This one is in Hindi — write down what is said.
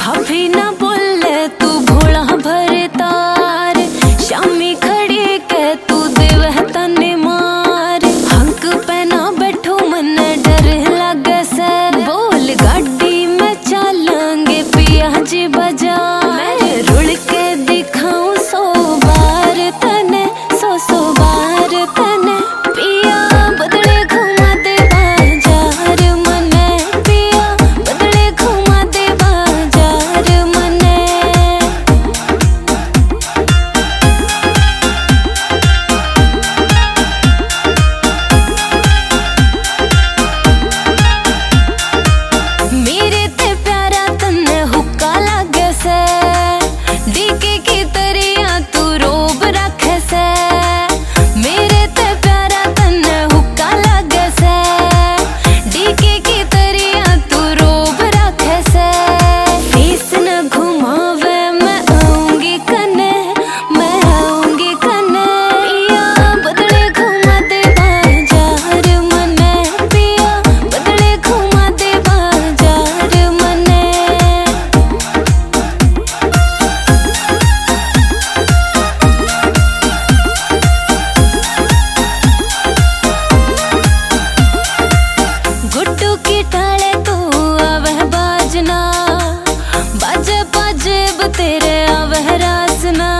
अभी ना बोले तू भोला भरे तार, शामी खड़ी के तू देव तने मार। हंक पे ना बैठो मन डर लगे से, बोल गाड़ी में चलेंगे पिया जी बाजार। मैं रुड़ के दिखाऊं 100 बार तने, 100 बार तने पिया बदले घुमा दे बाजार मने, पिया बदले घुमा दे बाजार मने। मेरे ते प्यारा तन्ने हुक्का लागे से, डीके की तरिया तू रोब रखे से। मेरे ते प्यारा तन्ने हुक्का लागे से, डीके की तरिया तू रोब रखे से। फीस न घुमावे मैं आऊंगी कने, मैं आऊंगी कने पिया बदले घुमा दे बाजार मने, पिया बदले घुमा दे बाजार मने। गुड्डू की टाले तू आवे बाजना, बाजे बाजे तेरे आवे रासना।